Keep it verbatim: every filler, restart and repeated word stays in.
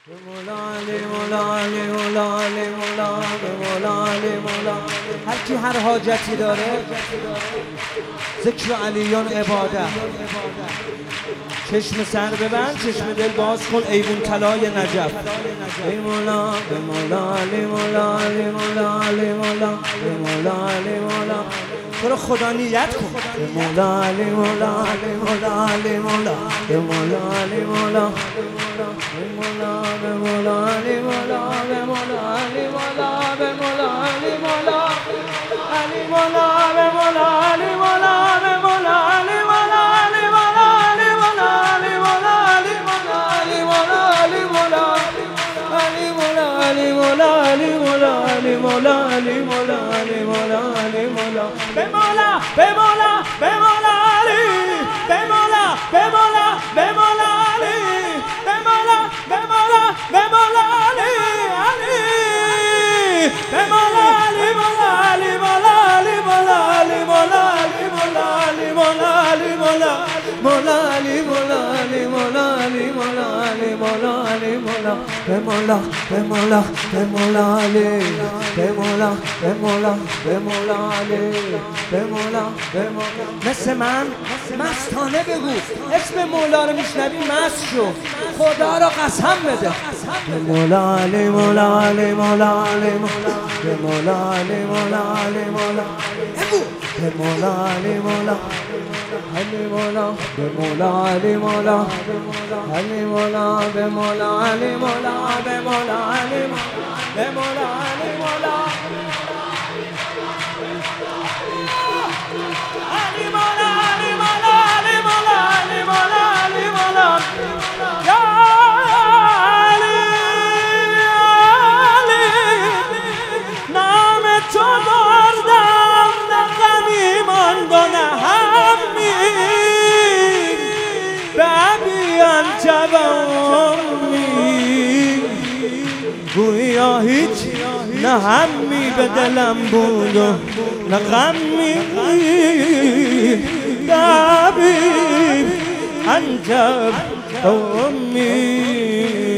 مولا علی مولا علی مولا علی مولا مولا علی مولا. هر کی هر حاجتی داره ذکر علیان عبادت. چشم سر ببند، چشم دل باز کن، ایوون طلای نجف. ای مولا به مولا علی مولا علی مولا علی مولا به مولا علی مولا. تو رو خدا نیت کن. به مولا علی مولا علی مولا علی مولا به مولا علی مولا به مولا به مولا علی مولا به مولا علی مولا به مولا علی مولا علی مولا به مولا علی مولا به مولا علی مولا علی مولا علی مولا علی مولا علی مولا علی مولا علی مولا علی مولا علی مولا علی مولا علی مولا علی مولا علی مولا علی مولا به مولا به مولا به مولا علی به مولا به مولا به مولا علی به مولا به مولا به مولا علی علی به مولا علی مولا علی مولا علی مولا علی مولا علی مولا علی مولا علی مولا مولا علی مولا علی مولا علی مولا علی مولا علی مولا به مولا به مولا به مولا علی به مولا به مولا به مولا علی به مولا به مولا. مثل من مستانه بگو، اسم مولا رو میشنوی مست شو، خدا رو قسم بده. به مولا علی مولا علی مولا علی مولا به مولا علی مولا علی مولا بگو. به مولا علی مولا علی مولا به مولا علی مولا علی مولا به مولا علی مولا به مولا علی مولا به مولا علی مولا علی مولا علی مولا علی مولا علی مولا علی مولا یا علی علی نام تو بردم نه غمی ماند و نه همی به ابی انت و امی گویا هیچ نه همی به دلم بود و نه غمی به ابی انت و امی